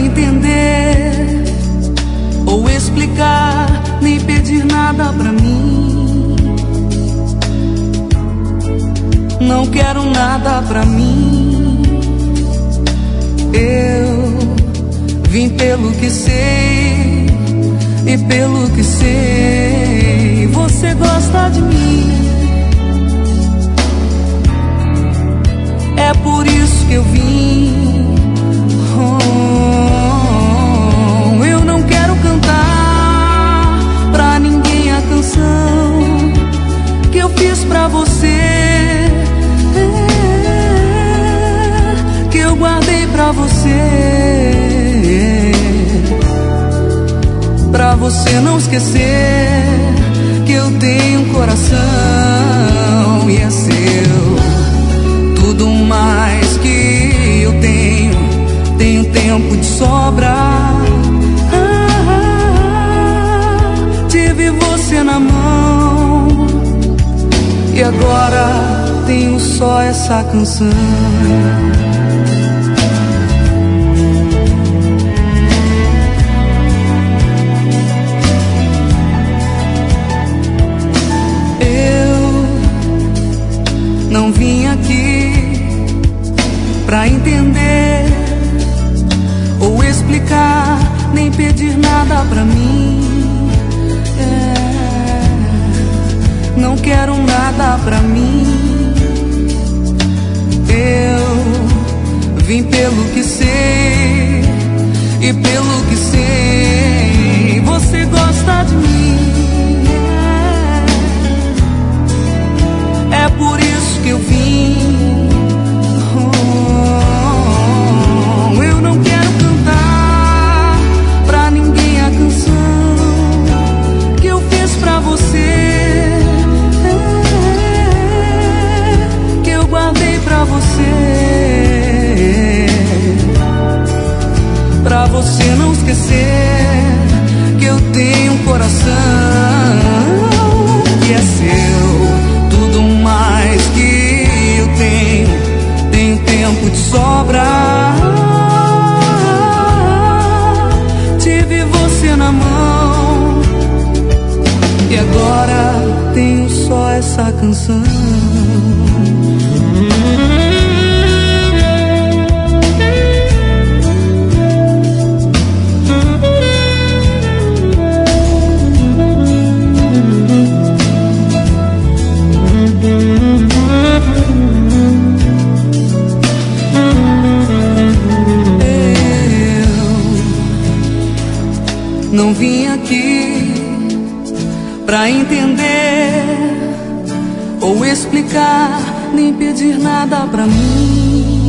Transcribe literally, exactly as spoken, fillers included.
entender ou explicar, nem pedir nada pra mim. Não quero nada pra mim. Eu vim pelo que sei e pelo que sei você gosta de mim. É por isso que eu vim. Oh, eu não quero cantar pra ninguém a canção que eu fiz pra você, é, que eu guardei pra você, pra você não esquecer que eu tenho um coração e é seu. Tudo mais que eu tenho, tenho tempo de sobra. Ah, tive você na mão e agora tenho só essa canção. Não vim aqui pra entender ou explicar, nem pedir nada pra mim. É, não quero nada pra mim. Eu vim pelo que sei e pelo que sei você gosta de mim. É, é por isso que eu vim. Oh, eu não quero cantar pra ninguém a canção que eu fiz pra você, é, que eu guardei pra você, pra você não esquecer que eu tenho um coração que é seu. Tudo mais que eu tenho, tenho tempo de sobra. Tive você na mão e agora tenho só essa canção. Não vim aqui pra entender ou explicar, nem pedir nada pra mim.